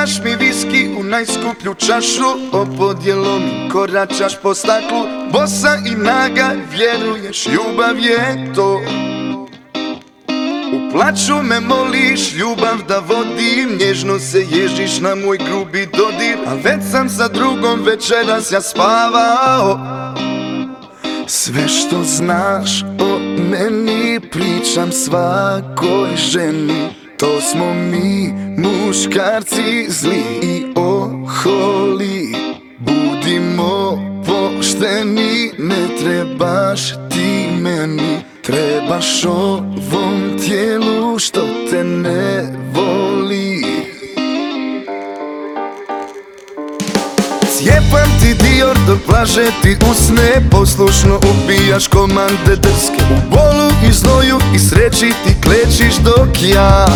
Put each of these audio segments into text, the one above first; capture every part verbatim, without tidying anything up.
daš mi viski u najskuplju čašu, o podjelo mi koračaš po staklu. Bosa i naga, vjeruješ, ljubav je to. U plaću me moliš, ljubav da vodim, nježno se ježiš na moj grubi dodir. A već sam sa drugom večeras ja spavao. Sve što znaš o meni pričam svakoj ženi. To smo mi, muškarci zli i oholi. Budimo pošteni, ne trebaš ti meni. Trebaš ovom tijelu što te ne voli. Cijepam ti Dior dok plaže ti usne, poslušno ubijaš komande drske. U bolu i znoju i sreći ti klečiš dok ja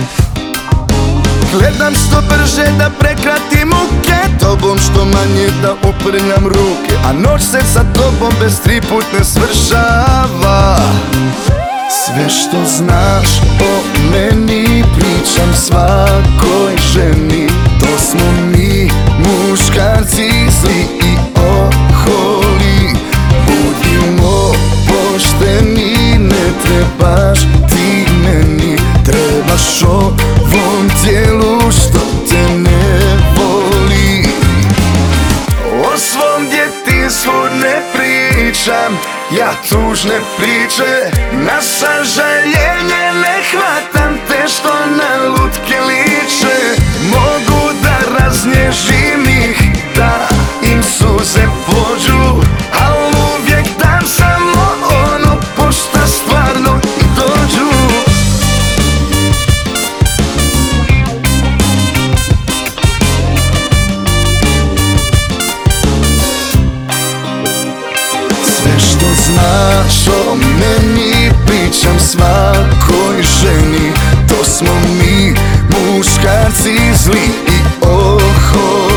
gledam što brže da prekratim muke, tobom što manje da uprljam ruke. A noć se sa tobom bez tri put ne svršava. Sve što znaš o meni pričam svakoj ženi. To smo mi, muškarci zli i oholi. Budimo pošteni, ne trebaš ti meni. Trebaš ovom tijelu što te ne voli. O svom djetinjstvu ne pričam, ja tužne priče. Na sažaljenje ne hvatam te što na lutke liče. Mogu da raznježim ih, da im suze pođu, al uvijek dam samo ono pošta stvarno i dođu. Sve što znaš o meni pričam svakoj ženi. To smo mi, muškarci zli i oholi.